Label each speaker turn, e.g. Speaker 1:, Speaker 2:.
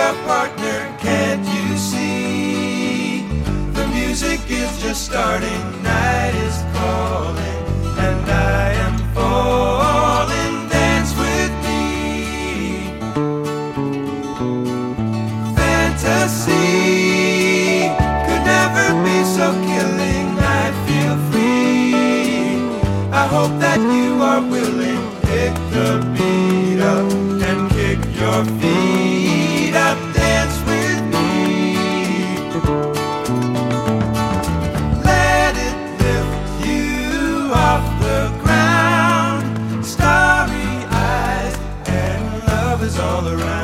Speaker 1: your partner, can't you see? The music is just starting, night is calling, and I am falling, dance with me. Fantasy could never be so killing, I feel free. I hope that you are willing, pick the beat up and kick your feet up, dance with me. Let it lift you off the ground, starry eyes, and love is all around.